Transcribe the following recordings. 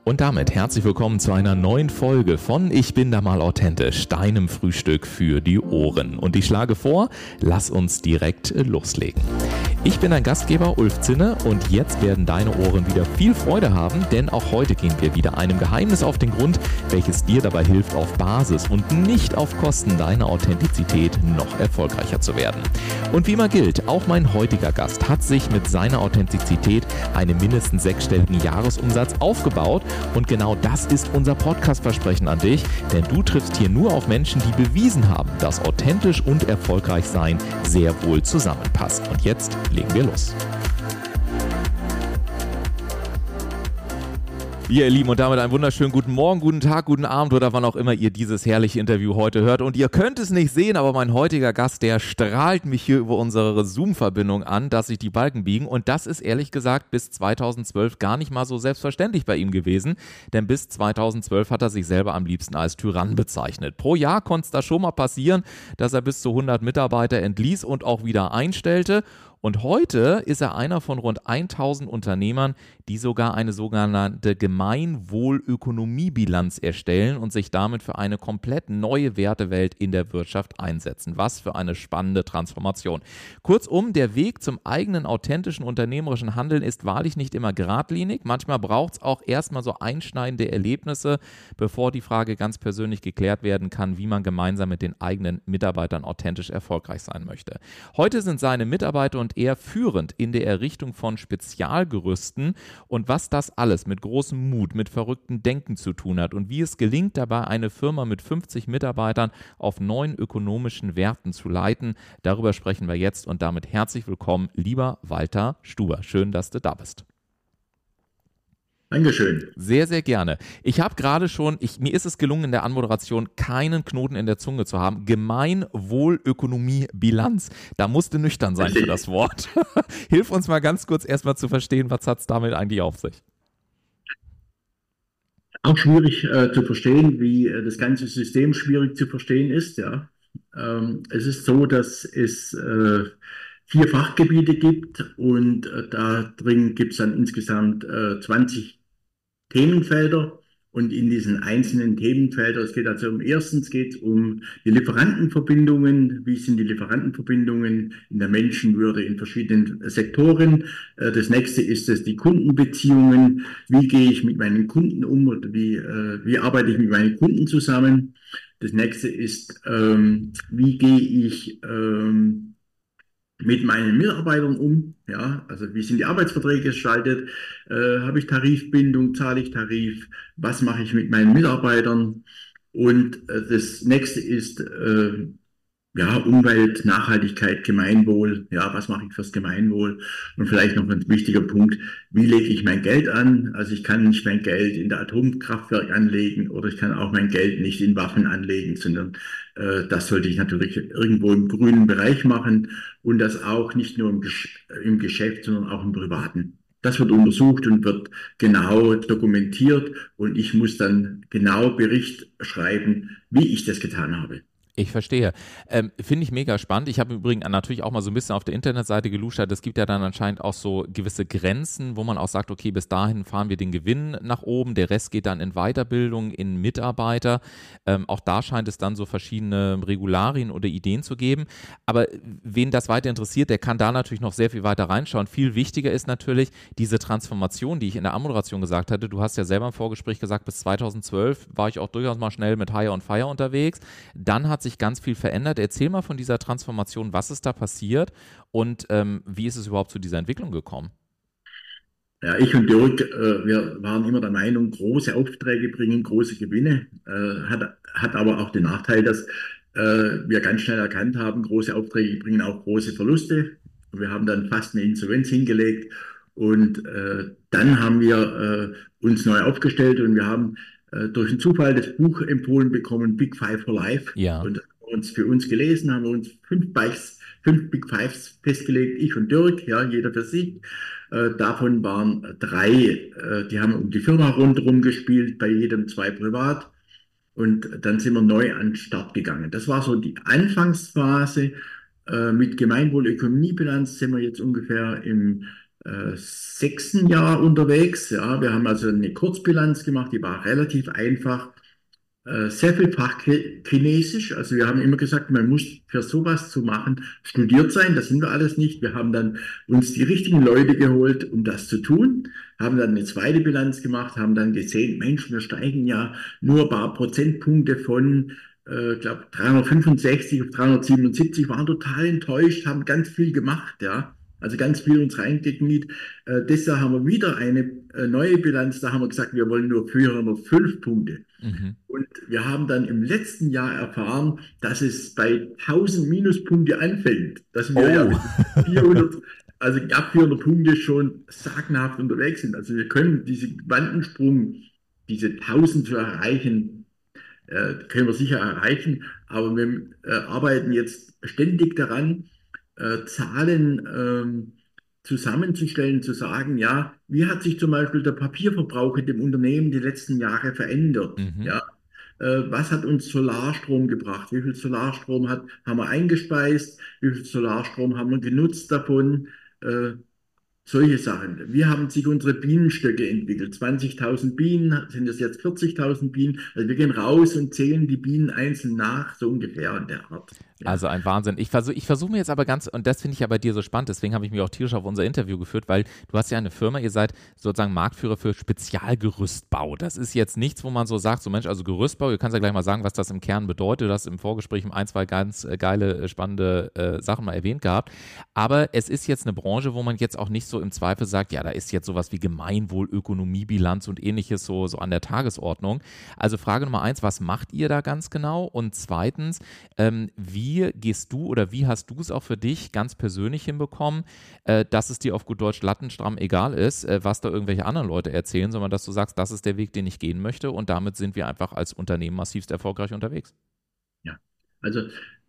Und damit herzlich willkommen zu einer neuen Folge von Ich bin da mal authentisch, deinem Frühstück für die Ohren. Und ich schlage vor, lass uns direkt loslegen. Ich bin dein Gastgeber Ulf Zinne und jetzt werden deine Ohren wieder viel Freude haben, denn auch heute gehen wir wieder einem Geheimnis auf den Grund, welches dir dabei hilft, auf Basis und nicht auf Kosten deiner Authentizität noch erfolgreicher zu werden. Und wie immer gilt, auch mein heutiger Gast hat sich mit seiner Authentizität einen mindestens sechsstelligen Jahresumsatz aufgebaut. Und genau das ist unser Podcast-Versprechen an dich, denn du triffst hier nur auf Menschen, die bewiesen haben, dass authentisch und erfolgreich sein sehr wohl zusammenpasst. Und jetzt legen wir los. Ja, ihr Lieben, und damit einen wunderschönen guten Morgen, guten Tag, guten Abend oder wann auch immer ihr dieses herrliche Interview heute hört. Und ihr könnt es nicht sehen, aber mein heutiger Gast, der strahlt mich hier über unsere Zoom-Verbindung an, dass sich die Balken biegen. Und das ist ehrlich gesagt bis 2012 gar nicht mal so selbstverständlich bei ihm gewesen. Denn bis 2012 hat er sich selber am liebsten als Tyrann bezeichnet. Pro Jahr konnte es da schon mal passieren, dass er bis zu 100 Mitarbeiter entließ und auch wieder einstellte. Und heute ist er einer von rund 1000 Unternehmern, die sogar eine sogenannte Gemeinwohlökonomiebilanz erstellen und sich damit für eine komplett neue Wertewelt in der Wirtschaft einsetzen. Was für eine spannende Transformation. Kurzum, der Weg zum eigenen authentischen unternehmerischen Handeln ist wahrlich nicht immer geradlinig. Manchmal braucht es auch erstmal so einschneidende Erlebnisse, bevor die Frage ganz persönlich geklärt werden kann, wie man gemeinsam mit den eigenen Mitarbeitern authentisch erfolgreich sein möchte. Heute sind seine Mitarbeiter und er führend in der Errichtung von Spezialgerüsten und was das alles mit großem Mut, mit verrücktem Denken zu tun hat und wie es gelingt, dabei eine Firma mit 50 Mitarbeitern auf neuen ökonomischen Werten zu leiten, darüber sprechen wir jetzt und damit herzlich willkommen, lieber Walter Stuber. Schön, dass du da bist. Dankeschön. Sehr, sehr gerne. Ich habe gerade schon, mir ist es gelungen, in der Anmoderation keinen Knoten in der Zunge zu haben. Gemeinwohlökonomie-Bilanz. Da musst du nüchtern sein für das Wort. Hilf uns mal ganz kurz erstmal zu verstehen, was hat es damit eigentlich auf sich? Auch schwierig zu verstehen, wie das ganze System schwierig zu verstehen ist. Ja. Es ist so, dass es 4 Fachgebiete gibt und da drin gibt es dann insgesamt 20 Themenfelder und in diesen einzelnen Themenfeldern, es geht also erstens geht es um die Lieferantenverbindungen, wie sind die Lieferantenverbindungen in der Menschenwürde in verschiedenen Sektoren. Das nächste ist es die Kundenbeziehungen, wie gehe ich mit meinen Kunden um oder wie arbeite ich mit meinen Kunden zusammen. Das nächste ist, wie gehe ich mit meinen Mitarbeitern um, ja, also wie sind die Arbeitsverträge gestaltet, habe ich Tarifbindung, zahle ich Tarif, was mache ich mit meinen Mitarbeitern und das nächste ist ja, Umwelt, Nachhaltigkeit, Gemeinwohl, ja, was mache ich fürs Gemeinwohl und vielleicht noch ein wichtiger Punkt, wie lege ich mein Geld an, also ich kann nicht mein Geld in der Atomkraftwerk anlegen oder ich kann auch mein Geld nicht in Waffen anlegen, sondern das sollte ich natürlich irgendwo im grünen Bereich machen und das auch nicht nur im Geschäft, sondern auch im Privaten. Das wird untersucht und wird genau dokumentiert und ich muss dann genau Bericht schreiben, wie ich das getan habe. Ich verstehe. Finde ich mega spannend. Ich habe übrigens natürlich auch mal so ein bisschen auf der Internetseite geluschert. Es gibt ja dann anscheinend auch so gewisse Grenzen, wo man auch sagt, okay, bis dahin fahren wir den Gewinn nach oben, der Rest geht dann in Weiterbildung, in Mitarbeiter. Auch da scheint es dann so verschiedene Regularien oder Ideen zu geben. Aber wen das weiter interessiert, der kann da natürlich noch sehr viel weiter reinschauen. Viel wichtiger ist natürlich diese Transformation, die ich in der Anmoderation gesagt hatte. Du hast ja selber im Vorgespräch gesagt, bis 2012 war ich auch durchaus mal schnell mit Hire on Fire unterwegs. Dann hat sich ganz viel verändert. Erzähl mal von dieser Transformation, was ist da passiert und wie ist es überhaupt zu dieser Entwicklung gekommen? Ja, ich und Dirk, wir waren immer der Meinung, große Aufträge bringen große Gewinne. Hat aber auch den Nachteil, dass wir ganz schnell erkannt haben, große Aufträge bringen auch große Verluste. Wir haben dann fast eine Insolvenz hingelegt und dann haben wir uns neu aufgestellt und wir haben durch einen Zufall das Buch empfohlen bekommen, Big Five for Life. Ja. Und für uns gelesen, haben wir uns 5 Big Fives festgelegt, ich und Dirk, ja, jeder für sich. Davon waren 3, die haben um die Firma rundherum gespielt, bei jedem 2 privat. Und dann sind wir neu an den Start gegangen. Das war so die Anfangsphase. Mit Gemeinwohlökonomiebilanz sind wir jetzt ungefähr im sechsten Jahr unterwegs. Ja, wir haben also eine Kurzbilanz gemacht, die war relativ einfach. Sehr viel Fachchinesisch. Also wir haben immer gesagt, man muss für sowas zu machen studiert sein. Das sind wir alles nicht. Wir haben dann uns die richtigen Leute geholt, um das zu tun, haben dann eine zweite Bilanz gemacht, haben dann gesehen, Mensch, wir steigen ja nur ein paar Prozentpunkte von, glaube 365 auf 377, waren total enttäuscht, haben ganz viel gemacht, ja. Also ganz viel uns reingekniet. Deshalb haben wir wieder eine neue Bilanz. Da haben wir gesagt, wir wollen nur 405 Punkte. Mhm. Und wir haben dann im letzten Jahr erfahren, dass es bei 1000 Minuspunkte anfängt, dass wir ja Oh. mit 400, also ab 400 Punkte schon sagenhaft unterwegs sind. Also wir können diesen Quantensprung, diese 1000 zu erreichen, können wir sicher erreichen, aber wir arbeiten jetzt ständig daran, Zahlen zusammenzustellen, zu sagen, ja, wie hat sich zum Beispiel der Papierverbrauch in dem Unternehmen die letzten Jahre verändert? Mhm. Ja, was hat uns Solarstrom gebracht? Wie viel Solarstrom haben wir eingespeist? Wie viel Solarstrom haben wir genutzt davon? Äh, Solche Sachen. Wie haben sich unsere Bienenstöcke entwickelt? 20.000 Bienen, sind es jetzt 40.000 Bienen? Also wir gehen raus und zählen die Bienen einzeln nach, so ungefähr in der Art. Ja. Also ein Wahnsinn. Ich versuch mir jetzt aber ganz, und das finde ich ja bei dir so spannend, deswegen habe ich mich auch tierisch auf unser Interview geführt, weil du hast ja eine Firma, ihr seid sozusagen Marktführer für Spezialgerüstbau. Das ist jetzt nichts, wo man so sagt, so Mensch, also Gerüstbau, du kannst ja gleich mal sagen, was das im Kern bedeutet. Du hast im Vorgespräch ein, zwei ganz geile, spannende Sachen mal erwähnt gehabt. Aber es ist jetzt eine Branche, wo man jetzt auch nicht so im Zweifel sagt, ja, da ist jetzt sowas wie Gemeinwohl, Ökonomiebilanz und ähnliches so an der Tagesordnung. Also Frage Nummer eins, was macht ihr da ganz genau? Und zweitens, wie gehst du oder wie hast du es auch für dich ganz persönlich hinbekommen, dass es dir auf gut Deutsch lattenstramm egal ist, was da irgendwelche anderen Leute erzählen, sondern dass du sagst, das ist der Weg, den ich gehen möchte und damit sind wir einfach als Unternehmen massivst erfolgreich unterwegs. Ja, also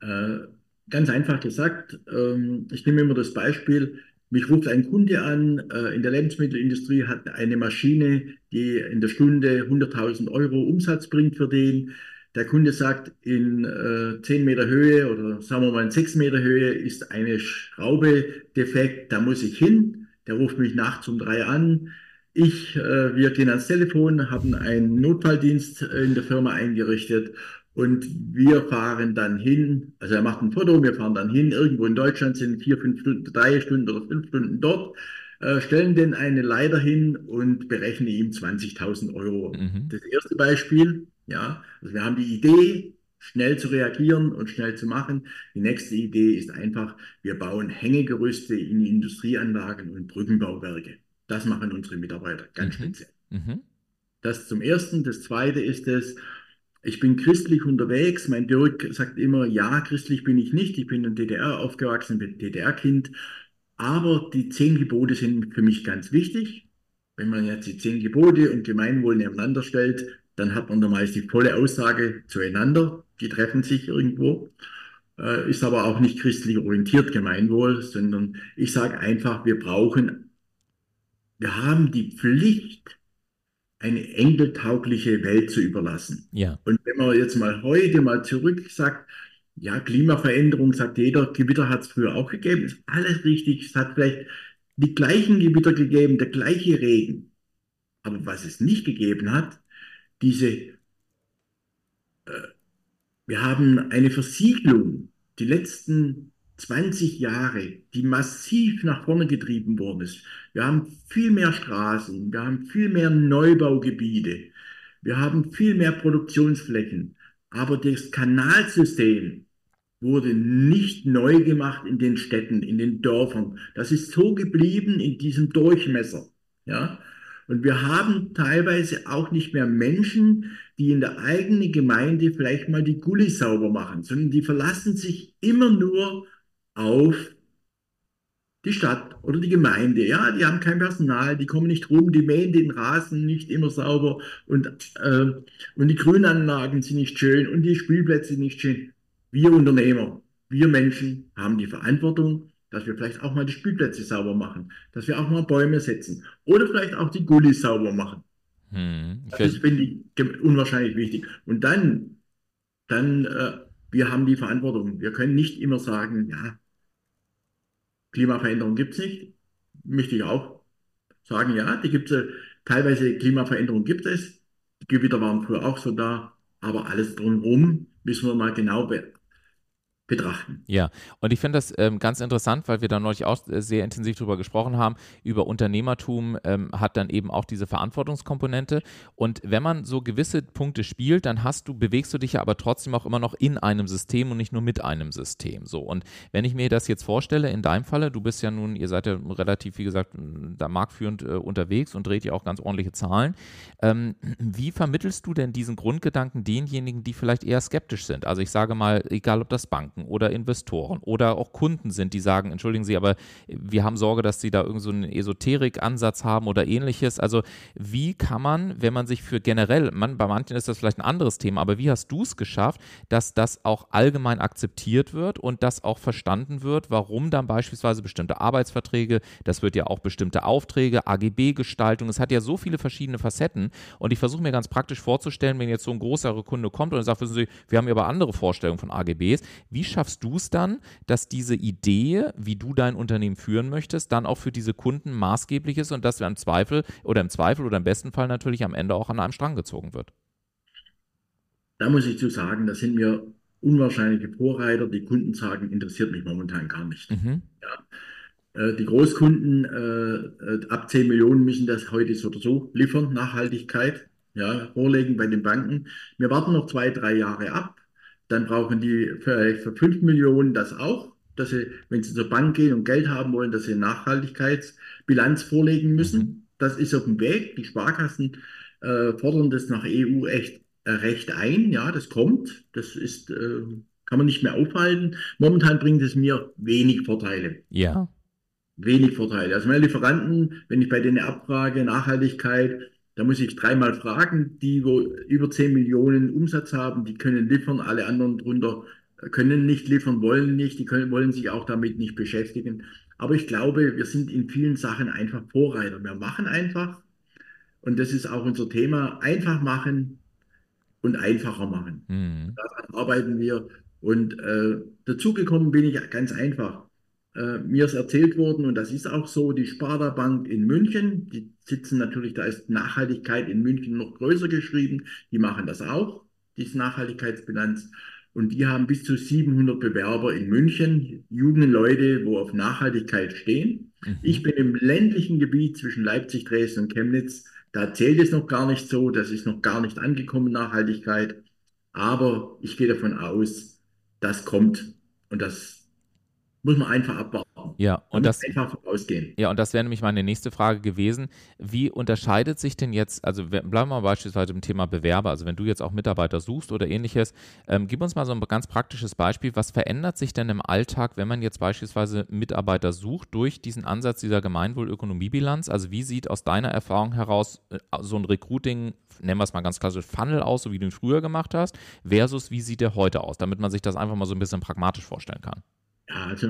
ganz einfach gesagt, ich nehme immer das Beispiel, mich ruft ein Kunde an, in der Lebensmittelindustrie hat eine Maschine, die in der Stunde 100.000 Euro Umsatz bringt für den. Der Kunde sagt, in 10 Meter Höhe oder sagen wir mal in 6 Meter Höhe ist eine Schraube defekt, da muss ich hin. Der ruft mich nachts um 3 an. Wir gehen ans Telefon, haben einen Notfalldienst in der Firma eingerichtet und wir fahren dann hin, also er macht ein Foto, wir fahren dann hin, irgendwo in Deutschland sind 4, 5 Stunden, 3 Stunden oder 5 Stunden dort, stellen den eine Leiter hin und berechnen ihm 20.000 Euro. Mhm. Das erste Beispiel, ja, also wir haben die Idee, schnell zu reagieren und schnell zu machen. Die nächste Idee ist einfach, wir bauen Hängegerüste in Industrieanlagen und Brückenbauwerke. Das machen unsere Mitarbeiter ganz Mhm. speziell. Mhm. Das zum Ersten. Das Zweite ist es, ich bin christlich unterwegs. Mein Dirk sagt immer, ja, christlich bin ich nicht. Ich bin in der DDR aufgewachsen, bin DDR-Kind. Aber die 10 Gebote sind für mich ganz wichtig. Wenn man jetzt die 10 Gebote und Gemeinwohl nebeneinander stellt, dann hat man da meist die volle Aussage zueinander. Die treffen sich irgendwo. Ist aber auch nicht christlich orientiert Gemeinwohl, sondern ich sage einfach, wir haben die Pflicht, eine enkeltaugliche Welt zu überlassen. Ja. Und wenn man jetzt mal heute mal zurück sagt, ja, Klimaveränderung, sagt jeder, Gewitter hat es früher auch gegeben, ist alles richtig, es hat vielleicht die gleichen Gewitter gegeben, der gleiche Regen. Aber was es nicht gegeben hat, diese wir haben eine Versiegelung die letzten 20 Jahre, die massiv nach vorne getrieben worden ist. Wir haben viel mehr Straßen, wir haben viel mehr Neubaugebiete, wir haben viel mehr Produktionsflächen. Aber das Kanalsystem wurde nicht neu gemacht in den Städten, in den Dörfern. Das ist so geblieben in diesem Durchmesser. Ja? Und wir haben teilweise auch nicht mehr Menschen, die in der eigenen Gemeinde vielleicht mal die Gully sauber machen, sondern die verlassen sich immer nur auf die Stadt oder die Gemeinde. Ja, die haben kein Personal, die kommen nicht rum, die mähen den Rasen nicht immer sauber und die Grünanlagen sind nicht schön und die Spielplätze nicht schön. Wir Unternehmer, wir Menschen haben die Verantwortung, dass wir vielleicht auch mal die Spielplätze sauber machen, dass wir auch mal Bäume setzen oder vielleicht auch die Gullis sauber machen. Hm. Das ist, finde ich, unwahrscheinlich wichtig. Und dann, wir haben die Verantwortung. Wir können nicht immer sagen, ja, Klimaveränderung gibt es nicht. möchte ich auch sagen, ja, die gibt es, teilweise Klimaveränderung gibt es, die Gewitter waren früher auch so da, aber alles drumherum müssen wir mal genau betrachten. Ja, und ich finde das ganz interessant, weil wir da neulich auch sehr intensiv drüber gesprochen haben. Über Unternehmertum hat dann eben auch diese Verantwortungskomponente. Und wenn man so gewisse Punkte spielt, dann bewegst du dich ja aber trotzdem auch immer noch in einem System und nicht nur mit einem System. So. Und wenn ich mir das jetzt vorstelle, in deinem Falle, du bist ja nun, ihr seid ja relativ, wie gesagt, da marktführend unterwegs und dreht ja auch ganz ordentliche Zahlen. Wie vermittelst du denn diesen Grundgedanken denjenigen, die vielleicht eher skeptisch sind? Also ich sage mal, egal ob das Banken oder Investoren oder auch Kunden sind, die sagen, entschuldigen Sie, aber wir haben Sorge, dass Sie da irgend so einen Esoterik-Ansatz haben oder ähnliches. Also wie kann man, wenn man sich für generell, bei manchen ist das vielleicht ein anderes Thema, aber wie hast du es geschafft, dass das auch allgemein akzeptiert wird und dass auch verstanden wird, warum dann beispielsweise bestimmte Arbeitsverträge, das wird ja auch bestimmte Aufträge, AGB-Gestaltung, es hat ja so viele verschiedene Facetten und ich versuche mir ganz praktisch vorzustellen, wenn jetzt so ein größerer Kunde kommt und sagt, wissen Sie, wir haben ja aber andere Vorstellungen von AGBs, wie schaffst du es dann, dass diese Idee, wie du dein Unternehmen führen möchtest, dann auch für diese Kunden maßgeblich ist und dass wir im Zweifel oder im besten Fall natürlich am Ende auch an einem Strang gezogen wird? Da muss ich zu sagen, da sind wir unwahrscheinliche Vorreiter. Die Kunden sagen, interessiert mich momentan gar nicht. Mhm. Die Großkunden ab 10 Millionen müssen das heute so oder so liefern, Nachhaltigkeit, ja, vorlegen bei den Banken. Wir warten noch 2, 3 Jahre ab. Dann brauchen die vielleicht für 5 Millionen das auch, dass sie, wenn sie zur Bank gehen und Geld haben wollen, dass sie eine Nachhaltigkeitsbilanz vorlegen Mhm. müssen. Das ist auf dem Weg. Die Sparkassen fordern das nach EU echt Recht ein. Ja, das kommt. Das ist, kann man nicht mehr aufhalten. Momentan bringt es mir wenig Vorteile. Ja. Wenig Vorteile. Also meine Lieferanten, wenn ich bei denen abfrage, Nachhaltigkeit, da muss ich dreimal fragen, die, wo über 10 Millionen Umsatz haben, die können liefern, alle anderen drunter können nicht liefern, wollen nicht, wollen sich auch damit nicht beschäftigen. Aber ich glaube, wir sind in vielen Sachen einfach Vorreiter. Wir machen einfach, und das ist auch unser Thema, einfach machen und einfacher machen. Mhm. Daran arbeiten wir. Und dazugekommen bin ich ganz einfach. Mir ist erzählt worden, und das ist auch so, die Sparda Bank in München, die sitzen natürlich, da ist Nachhaltigkeit in München noch größer geschrieben, die machen das auch, diese Nachhaltigkeitsbilanz. Und die haben bis zu 700 Bewerber in München, junge Leute, wo auf Nachhaltigkeit stehen. Ich Mhm. bin im ländlichen Gebiet zwischen Leipzig, Dresden und Chemnitz. Da zählt es noch gar nicht so, das ist noch gar nicht angekommen, Nachhaltigkeit. Aber ich gehe davon aus, das kommt und das muss man einfach abwarten. Ja, Da und muss das, man einfach vorausgehen. Ja, und das wäre nämlich meine nächste Frage gewesen. Wie unterscheidet sich denn jetzt, also bleiben wir mal beispielsweise im Thema Bewerber, also wenn du jetzt auch Mitarbeiter suchst oder ähnliches, gib uns mal so ein ganz praktisches Beispiel. Was verändert sich denn im Alltag, wenn man jetzt beispielsweise Mitarbeiter sucht durch diesen Ansatz dieser Gemeinwohlökonomiebilanz? Also wie sieht aus deiner Erfahrung heraus so ein Recruiting, nennen wir es mal ganz klassisch, Funnel aus, so wie du ihn früher gemacht hast, versus wie sieht der heute aus, damit man sich das einfach mal so ein bisschen pragmatisch vorstellen kann? Ja, also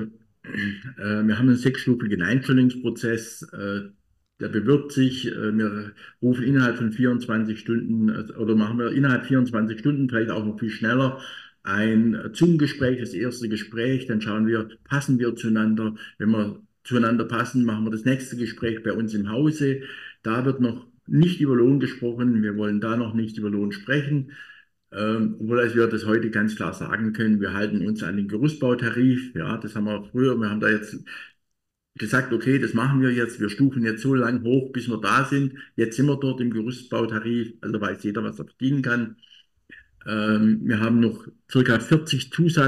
wir haben einen sechsstufigen Einstellungsprozess. Der bewirbt sich. Wir rufen innerhalb von 24 Stunden oder machen wir innerhalb 24 Stunden, vielleicht auch noch viel schneller, ein Zoom-Gespräch, das erste Gespräch. Dann schauen wir, passen wir zueinander. Wenn wir zueinander passen, machen wir das nächste Gespräch bei uns im Hause. Da wird noch nicht über Lohn gesprochen. Wir wollen da noch nicht über Lohn sprechen. Obwohl als wir das heute ganz klar sagen können, wir halten uns an den Gerüstbautarif. Ja, das haben wir früher, wir haben da jetzt gesagt, okay, das machen wir jetzt, wir stufen jetzt so lang hoch, bis wir da sind. Jetzt sind wir dort im Gerüstbautarif, also weiß jeder, was er verdienen kann. Wir haben noch circa 40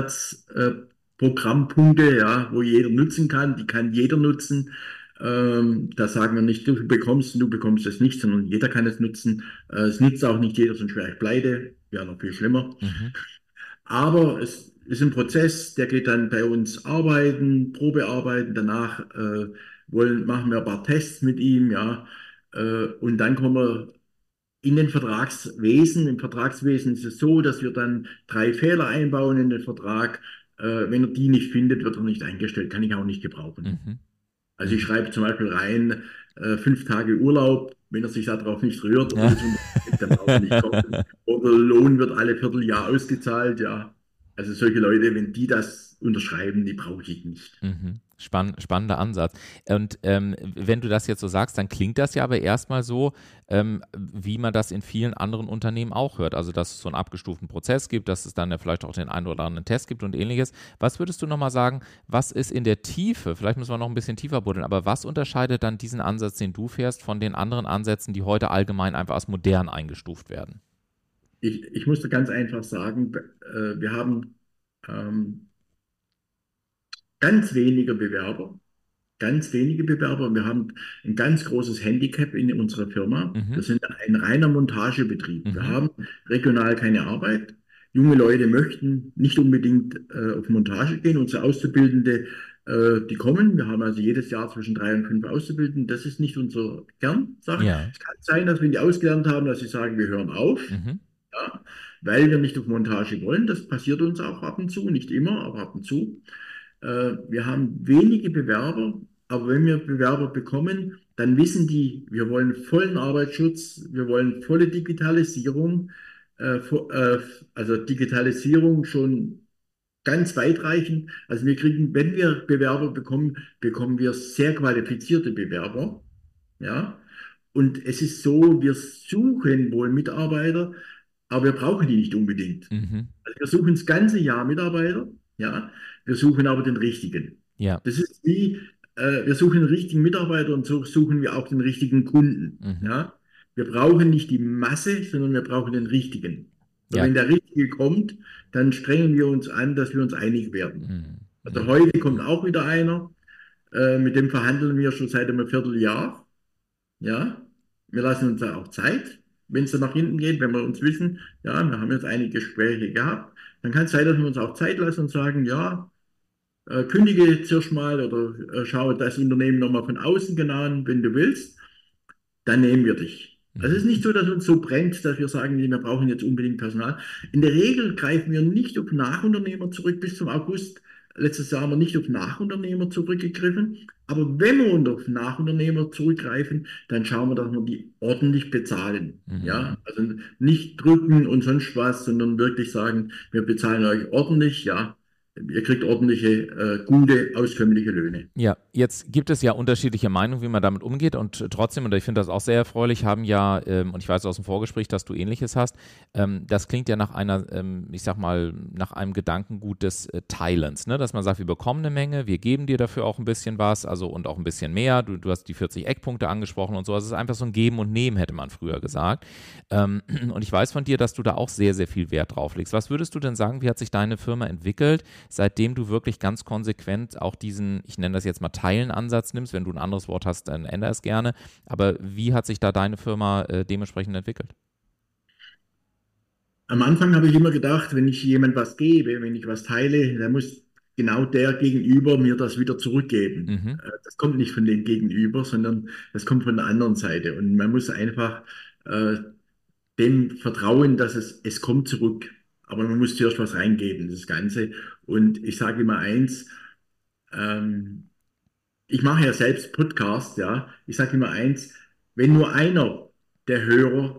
Zusatzprogrammpunkte, ja, wo jeder nutzen kann, die kann jeder nutzen. Da sagen wir nicht, du bekommst es nicht, sondern jeder kann es nutzen. Es nutzt auch nicht jeder, sonst wäre ich pleite, wäre noch viel schlimmer. Mhm. Aber es ist ein Prozess, der geht dann bei uns arbeiten, Probearbeiten, danach machen wir ein paar Tests mit ihm, ja, und dann kommen wir in den Vertragswesen. Im Vertragswesen ist es so, dass wir dann 3 Fehler einbauen in den Vertrag. Wenn er die nicht findet, wird er nicht eingestellt, kann ich auch nicht gebrauchen. Mhm. Also ich Mhm. schreibe zum Beispiel rein, 5 Tage Urlaub, wenn er sich darauf nicht rührt oder Ja. das unterschreibt, dann braucht er nicht kommen. Oder Lohn wird alle Vierteljahr ausgezahlt, ja. Also solche Leute, wenn die das unterschreiben, die brauche ich nicht. Mhm. Spannender Ansatz. Und wenn du das jetzt so sagst, dann klingt das ja aber erstmal so, wie man das in vielen anderen Unternehmen auch hört. Also, dass es so einen abgestuften Prozess gibt, dass es dann ja vielleicht auch den einen oder anderen Test gibt und ähnliches. Was würdest du nochmal sagen, was ist in der Tiefe, vielleicht müssen wir noch ein bisschen tiefer buddeln, aber was unterscheidet dann diesen Ansatz, den du fährst, von den anderen Ansätzen, die heute allgemein einfach als modern eingestuft werden? Ich muss da ganz einfach sagen, wir haben ähm, ganz wenige Bewerber, ganz wenige Bewerber. Wir haben ein ganz großes Handicap in unserer Firma. Wir Mhm. sind ein reiner Montagebetrieb. Wir Mhm. haben regional keine Arbeit. Junge Leute möchten nicht unbedingt auf Montage gehen. Unsere Auszubildende, die kommen. Wir haben also jedes Jahr zwischen 3 und 5 Auszubildende. Das ist nicht unsere Kernsache. Ja. Es kann sein, dass wenn die ausgelernt haben, dass sie sagen, wir hören auf. Mhm. Ja, weil wir nicht auf Montage wollen. Das passiert uns auch ab und zu, nicht immer, aber ab und zu. Wir haben wenige Bewerber, aber wenn wir Bewerber bekommen, dann wissen die, wir wollen vollen Arbeitsschutz, wir wollen volle Digitalisierung, also Digitalisierung schon ganz weitreichend. Also wir kriegen, wenn wir Bewerber bekommen, bekommen wir sehr qualifizierte Bewerber. Ja, und es ist so, wir suchen wohl Mitarbeiter, aber wir brauchen die nicht unbedingt. Mhm. Also wir suchen das ganze Jahr Mitarbeiter, ja, wir suchen aber den richtigen. Ja. Das ist wie, wir suchen den richtigen Mitarbeiter und so suchen wir auch den richtigen Kunden, Mhm. ja. Wir brauchen nicht die Masse, sondern wir brauchen den richtigen. Und Ja. wenn der Richtige kommt, dann strengen wir uns an, dass wir uns einig werden. Mhm. Also Mhm. heute kommt auch wieder einer, mit dem verhandeln wir schon seit einem Vierteljahr. Ja, wir lassen uns da auch Zeit, wenn es dann nach hinten geht, wenn wir uns wissen, ja, wir haben jetzt einige Gespräche gehabt, dann kann es sein, dass wir uns auch Zeit lassen und sagen, ja, kündige zuerst mal oder schaue das Unternehmen nochmal von außen genau an, wenn du willst, dann nehmen wir dich. Also es ist Mhm. nicht so, dass uns so brennt, dass wir sagen, nee, wir brauchen jetzt unbedingt Personal. In der Regel greifen wir nicht auf Nachunternehmer zurück. Bis zum August letztes Jahr haben wir nicht auf Nachunternehmer zurückgegriffen. Aber wenn wir auf Nachunternehmer zurückgreifen, dann schauen wir, dass wir die ordentlich bezahlen. Mhm. Ja, also nicht drücken und sonst was, sondern wirklich sagen, wir bezahlen euch ordentlich. Ja, ihr kriegt ordentliche, gute, auskömmliche Löhne. Ja, jetzt gibt es ja unterschiedliche Meinungen, wie man damit umgeht und trotzdem, und ich finde das auch sehr erfreulich, haben ja, und ich weiß aus dem Vorgespräch, dass du Ähnliches hast, das klingt ja nach einer, ich sag mal, nach einem Gedankengut des Teilens, ne? Dass man sagt, wir bekommen eine Menge, wir geben dir dafür auch ein bisschen was, also und auch ein bisschen mehr, du hast die 40 Eckpunkte angesprochen und so, also es ist einfach so ein Geben und Nehmen, hätte man früher gesagt. Und ich weiß von dir, dass du da auch sehr, sehr viel Wert drauf legst. Was würdest du denn sagen, wie hat sich deine Firma entwickelt, seitdem du wirklich ganz konsequent auch diesen, ich nenne das jetzt mal Teilen-Ansatz nimmst? Wenn du ein anderes Wort hast, dann ändere es gerne. Aber wie hat sich da deine Firma dementsprechend entwickelt? Am Anfang habe ich immer gedacht, wenn ich jemand was gebe, wenn ich was teile, dann muss genau der Gegenüber mir das wieder zurückgeben. Mhm. Das kommt nicht von dem Gegenüber, sondern das kommt von der anderen Seite. Und man muss einfach äh, dem vertrauen, dass es kommt zurück. Aber man muss zuerst was reingeben, das Ganze. Und ich sage immer eins, ähm, ich mache ja selbst Podcast, ja. Ich sage immer eins, wenn nur einer der Hörer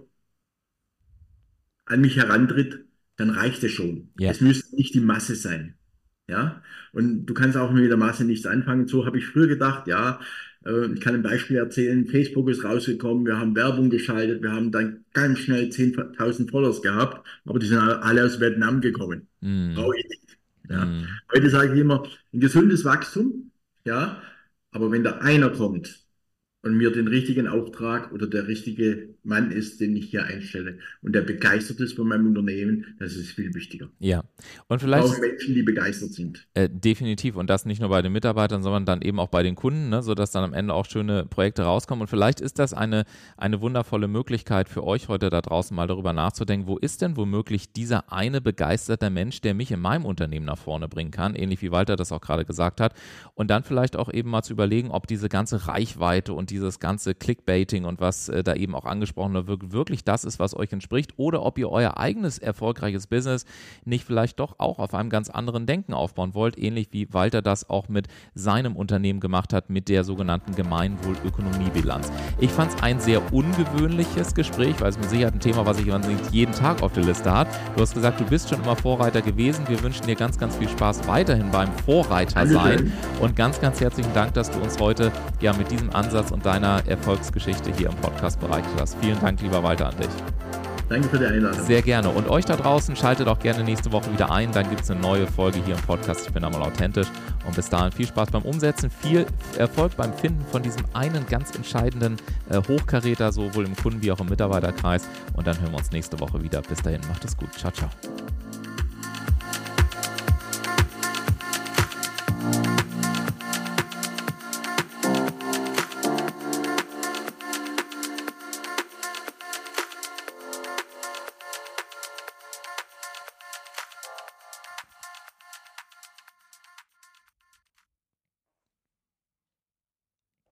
an mich herantritt, dann reicht es schon. Ja. Es müsste nicht die Masse sein. Ja, und du kannst auch mit der Masse nichts anfangen. So habe ich früher gedacht, ja, ich kann ein Beispiel erzählen. Facebook ist rausgekommen, wir haben Werbung geschaltet, wir haben dann ganz schnell 10.000 Followers gehabt, aber die sind alle aus Vietnam gekommen. Mhm. Brauche ich nicht. Ja. Mhm. Heute sage ich immer, ein gesundes Wachstum, ja, aber wenn da einer kommt und mir den richtigen Auftrag oder der richtige Mann ist, den ich hier einstelle und der begeistert ist von meinem Unternehmen, das ist viel wichtiger. Ja. Und Ich brauche vielleicht Menschen, die begeistert sind. definitiv und das nicht nur bei den Mitarbeitern, sondern dann eben auch bei den Kunden, ne, sodass dann am Ende auch schöne Projekte rauskommen. Und vielleicht ist das eine wundervolle Möglichkeit für euch heute da draußen mal darüber nachzudenken, wo ist denn womöglich dieser eine begeisterte Mensch, der mich in meinem Unternehmen nach vorne bringen kann, ähnlich wie Walter das auch gerade gesagt hat. Und dann vielleicht auch eben mal zu überlegen, ob diese ganze Reichweite und dieses ganze Clickbaiting und was da eben auch angesprochen wird, wirklich das ist, was euch entspricht, oder ob ihr euer eigenes erfolgreiches Business nicht vielleicht doch auch auf einem ganz anderen Denken aufbauen wollt, ähnlich wie Walter das auch mit seinem Unternehmen gemacht hat, mit der sogenannten Gemeinwohlökonomiebilanz. Ich fand es ein sehr ungewöhnliches Gespräch, weil es mit Sicherheit ein Thema, was ich nicht jeden Tag auf der Liste hat. Du hast gesagt, du bist schon immer Vorreiter gewesen. Wir wünschen dir ganz, ganz viel Spaß weiterhin beim Vorreiter sein und ganz, ganz herzlichen Dank, dass du uns heute ja mit diesem Ansatz und deiner Erfolgsgeschichte hier im Podcast bereichert hast. Vielen Dank, lieber Walter, an dich. Danke für die Einladung. Sehr gerne. Und euch da draußen, schaltet auch gerne nächste Woche wieder ein. Dann gibt es eine neue Folge hier im Podcast. Ich bin einmal authentisch. Und bis dahin viel Spaß beim Umsetzen, viel Erfolg beim Finden von diesem einen ganz entscheidenden Hochkaräter, sowohl im Kunden- wie auch im Mitarbeiterkreis. Und dann hören wir uns nächste Woche wieder. Bis dahin, macht es gut. Ciao, ciao.